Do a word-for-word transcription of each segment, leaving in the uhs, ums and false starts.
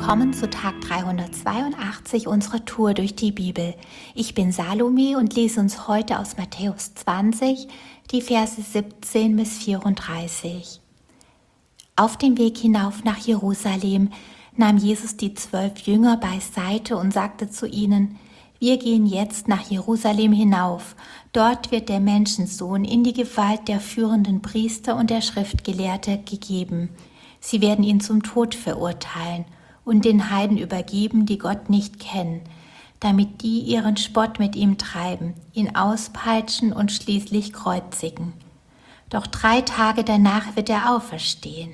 willkommen zu Tag dreihundertzweiundachtzig unserer Tour durch die Bibel. Ich bin Salome und lese uns heute aus Matthäus zwanzig, die Verse siebzehn bis vierunddreißig. Auf dem Weg hinauf nach Jerusalem nahm Jesus die zwölf Jünger beiseite und sagte zu ihnen: Wir gehen jetzt nach Jerusalem hinauf. Dort wird der Menschensohn in die Gewalt der führenden Priester und der Schriftgelehrte gegeben. Sie werden ihn zum Tod verurteilen und den Heiden übergeben, die Gott nicht kennen, damit die ihren Spott mit ihm treiben, ihn auspeitschen und schließlich kreuzigen. Doch drei Tage danach wird er auferstehen.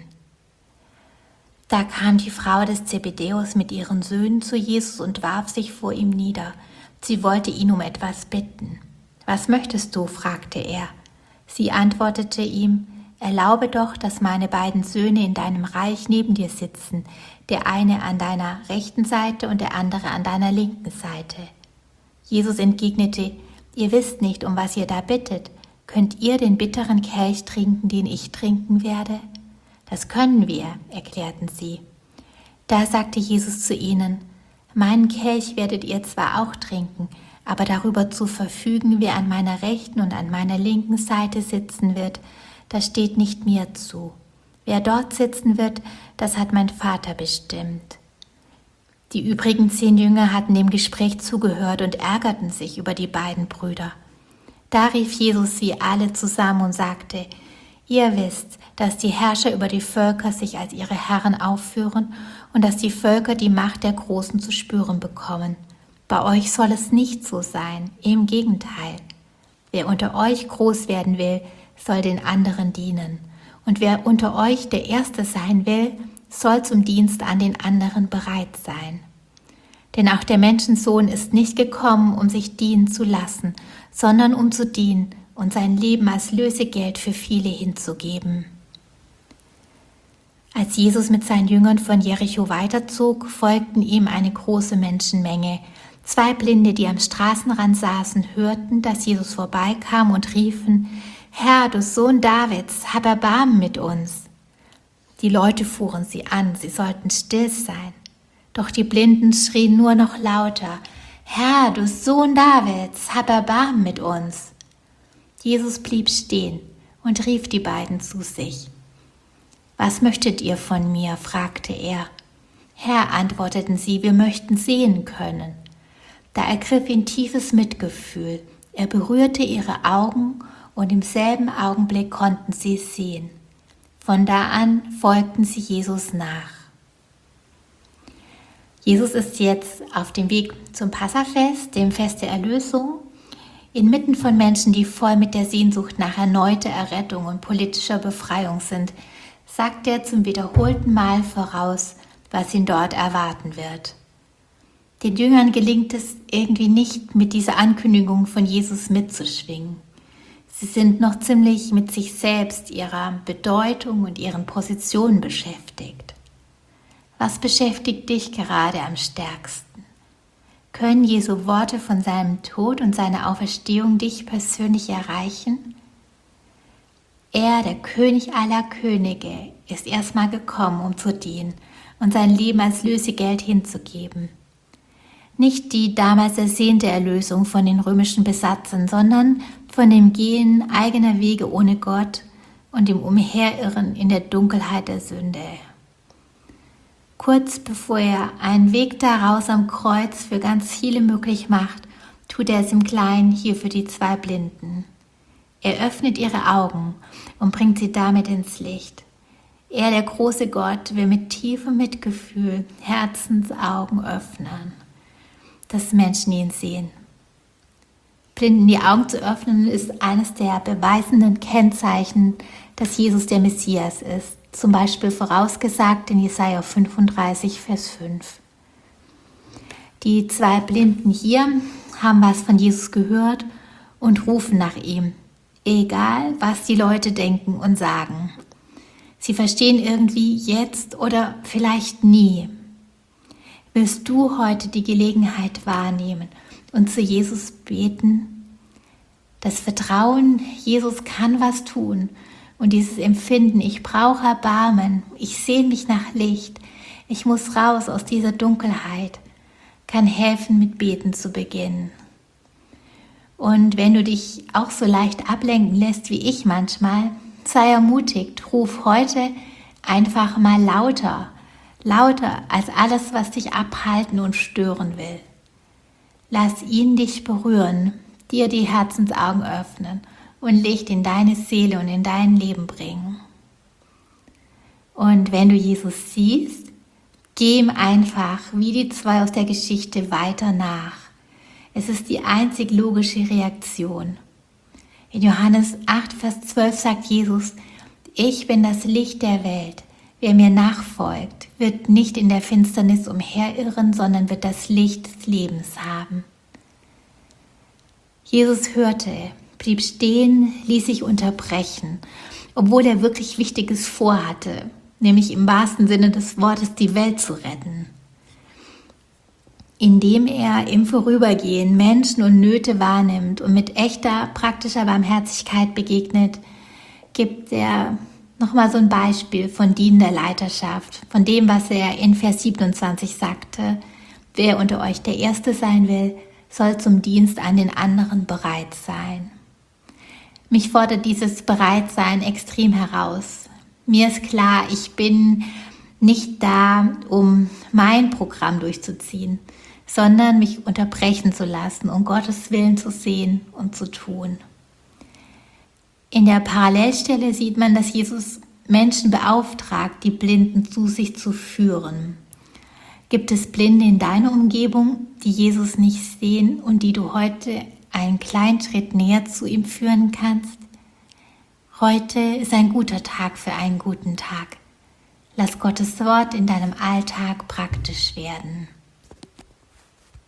Da kam die Frau des Zebedäus mit ihren Söhnen zu Jesus und warf sich vor ihm nieder. Sie wollte ihn um etwas bitten. »Was möchtest du?« fragte er. Sie antwortete ihm: »Erlaube doch, dass meine beiden Söhne in deinem Reich neben dir sitzen, der eine an deiner rechten Seite und der andere an deiner linken Seite.« Jesus entgegnete: »Ihr wisst nicht, um was ihr da bittet. Könnt ihr den bitteren Kelch trinken, den ich trinken werde?« »Das können wir«, erklärten sie. Da sagte Jesus zu ihnen: »Meinen Kelch werdet ihr zwar auch trinken, aber darüber zu verfügen, wer an meiner rechten und an meiner linken Seite sitzen wird, das steht nicht mir zu. Wer dort sitzen wird, das hat mein Vater bestimmt.« Die übrigen zehn Jünger hatten dem Gespräch zugehört und ärgerten sich über die beiden Brüder. Da rief Jesus sie alle zusammen und sagte: »Ihr wisst, dass die Herrscher über die Völker sich als ihre Herren aufführen und dass die Völker die Macht der Großen zu spüren bekommen. Bei euch soll es nicht so sein, im Gegenteil. Wer unter euch groß werden will, soll den anderen dienen. Und wer unter euch der Erste sein will, soll zum Dienst an den anderen bereit sein. Denn auch der Menschensohn ist nicht gekommen, um sich dienen zu lassen, sondern um zu dienen und sein Leben als Lösegeld für viele hinzugeben.« Als Jesus mit seinen Jüngern von Jericho weiterzog, folgten ihm eine große Menschenmenge. Zwei Blinde, die am Straßenrand saßen, hörten, dass Jesus vorbeikam und riefen: »Herr, du Sohn Davids, hab Erbarmen mit uns!« Die Leute fuhren sie an, sie sollten still sein. Doch die Blinden schrien nur noch lauter: »Herr, du Sohn Davids, hab Erbarmen mit uns!« Jesus blieb stehen und rief die beiden zu sich. »Was möchtet ihr von mir?« fragte er. »Herr«, antworteten sie, »wir möchten sehen können.« Da ergriff ihn tiefes Mitgefühl. Er berührte ihre Augen und im selben Augenblick konnten sie sehen. Von da an folgten sie Jesus nach. Jesus ist jetzt auf dem Weg zum Passafest, dem Fest der Erlösung. Inmitten von Menschen, die voll mit der Sehnsucht nach erneuter Errettung und politischer Befreiung sind, sagt er zum wiederholten Mal voraus, was ihn dort erwarten wird. Den Jüngern gelingt es irgendwie nicht, mit dieser Ankündigung von Jesus mitzuschwingen. Sie sind noch ziemlich mit sich selbst, ihrer Bedeutung und ihren Positionen beschäftigt. Was beschäftigt dich gerade am stärksten? Können Jesu Worte von seinem Tod und seiner Auferstehung dich persönlich erreichen? Er, der König aller Könige, ist erstmal gekommen, um zu dienen und sein Leben als Lösegeld hinzugeben. Nicht die damals ersehnte Erlösung von den römischen Besatzern, sondern von dem Gehen eigener Wege ohne Gott und dem Umherirren in der Dunkelheit der Sünde. Kurz bevor er einen Weg daraus am Kreuz für ganz viele möglich macht, tut er es im Kleinen hier für die zwei Blinden. Er öffnet ihre Augen und bringt sie damit ins Licht. Er, der große Gott, will mit tiefem Mitgefühl Herzensaugen öffnen, dass Menschen ihn sehen. Blinden die Augen zu öffnen, ist eines der beweisenden Kennzeichen, dass Jesus der Messias ist. Zum Beispiel vorausgesagt in Jesaja fünfunddreißig, Vers fünf. Die zwei Blinden hier haben was von Jesus gehört und rufen nach ihm, egal was die Leute denken und sagen. Sie verstehen irgendwie jetzt oder vielleicht nie. Willst du heute die Gelegenheit wahrnehmen und zu Jesus beten? Das Vertrauen, Jesus kann was tun. Und dieses Empfinden, ich brauche Erbarmen, ich sehne mich nach Licht, Ich muss raus aus dieser Dunkelheit, kann helfen, mit Beten zu beginnen. Und wenn du dich auch so leicht ablenken lässt wie ich manchmal, sei ermutigt, ruf heute einfach mal lauter, lauter als alles, was dich abhalten und stören will. Lass ihn dich berühren, dir die Herzensaugen öffnen und Licht in deine Seele und in dein Leben bringen. Und wenn du Jesus siehst, geh ihm einfach wie die zwei aus der Geschichte weiter nach. Es ist die einzig logische Reaktion. In Johannes acht, Vers zwölf sagt Jesus, ich bin das Licht der Welt. Wer mir nachfolgt, wird nicht in der Finsternis umherirren, sondern wird das Licht des Lebens haben. Jesus hörte, blieb stehen, ließ sich unterbrechen, obwohl er wirklich Wichtiges vorhatte, nämlich im wahrsten Sinne des Wortes die Welt zu retten. Indem er im Vorübergehen Menschen und Nöte wahrnimmt und mit echter, praktischer Barmherzigkeit begegnet, gibt er nochmal so ein Beispiel von dienender Leiterschaft, von dem, was er in Vers siebenundzwanzig sagte. Wer unter euch der Erste sein will, soll zum Dienst an den anderen bereit sein. Mich fordert dieses Bereitsein extrem heraus. Mir ist klar, ich bin nicht da, um mein Programm durchzuziehen, sondern mich unterbrechen zu lassen, um Gottes Willen zu sehen und zu tun. In der Parallelstelle sieht man, dass Jesus Menschen beauftragt, die Blinden zu sich zu führen. Gibt es Blinde in deiner Umgebung, die Jesus nicht sehen und die du heute einen kleinen Schritt näher zu ihm führen kannst? Heute ist ein guter Tag für einen guten Tag. Lass Gottes Wort in deinem Alltag praktisch werden.